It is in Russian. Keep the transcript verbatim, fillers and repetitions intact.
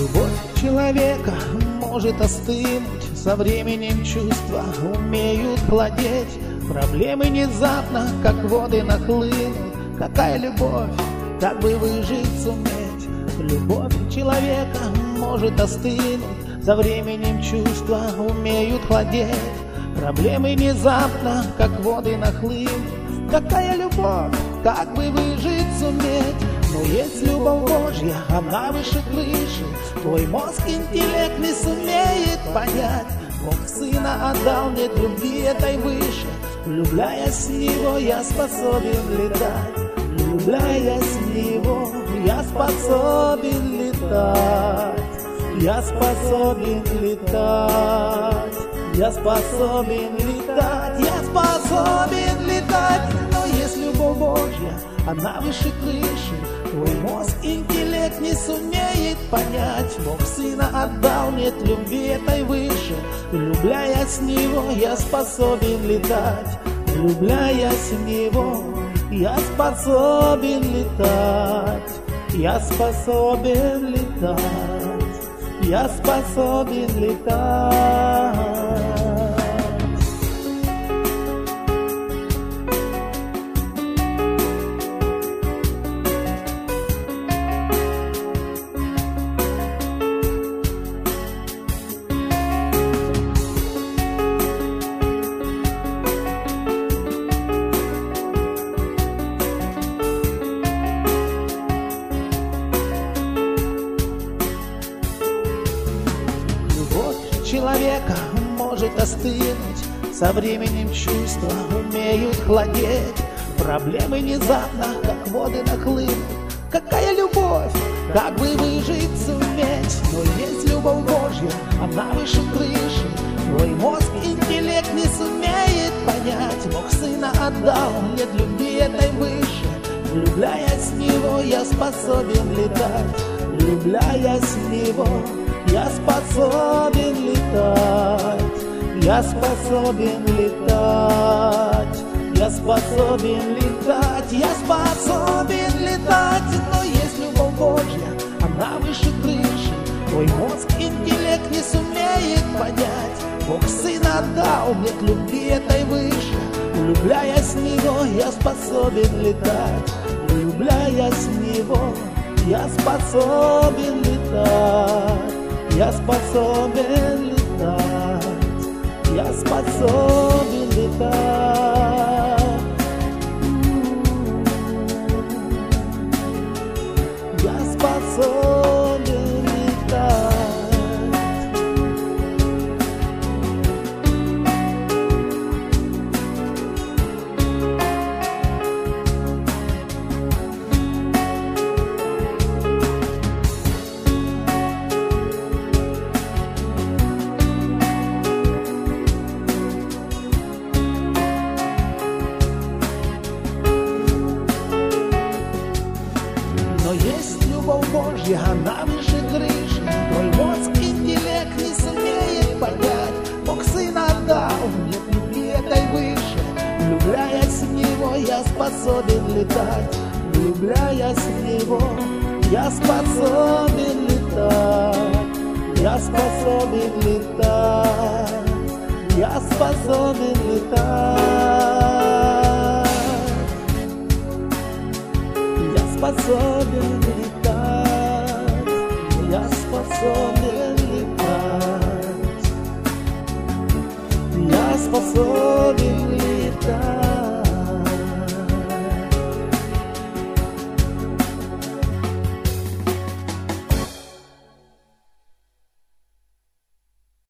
Любовь человека может остынуть, со временем чувства умеют холодеть. Проблемы внезапно, как воды, нахлынут. Какая любовь, как бы выжить суметь? Любовь человека может остынуть, со временем чувства умеют холодеть. Проблемы внезапно, как воды, нахлынут. Какая любовь, как бы выжить суметь? Но есть любовь Божья, она выше крыши. Твой мозг, интеллект не сумеет понять. Бог Сына отдал, нет любви этой выше. Влюбляясь в Него, я способен летать. Влюбляясь в Него, я способен летать. Я способен летать. Я способен летать. Я способен летать. Но есть любовь Божья, она выше крыши. Твой мозг, интеллект не сумеет понять. Бог Сына отдал, нет любви этой выше. Влюбляясь в Него, я способен летать. Влюбляясь в Него, я способен летать. Я способен летать. Я способен летать. Человека может остынуть, со временем чувства умеют холодеть. Проблемы внезапно, как воды, нахлынут. Какая любовь, как бы выжить суметь? Но есть любовь Божья, она выше крыши. Твой мозг, интеллект не сумеет понять. Бог Сына отдал, нет любви этой выше. Влюбляясь в Него, я способен летать. Влюбляясь в Него, я способен летать. Я способен летать. Я способен летать. Я способен летать. Но есть любовь Божья, она выше крыши. Твой мозг, интеллект не сумеет понять. Бог Сына отдал, нет любви этой выше. Влюбляясь в Него, я способен летать. Влюбляясь в Него, я способен летать. Я способен летать. Я способен летать. Я способен летать. Есть любовь Божья, она выше крыши. Твой мозг, интеллект не сумеет понять. Бог Сына отдал, нет любви этой выше. Влюбляясь в Него, я способен летать. Влюбляясь в Него, я способен летать. Я способен летать. Я способен летать. Способен летать, я способен летать, я способен летать.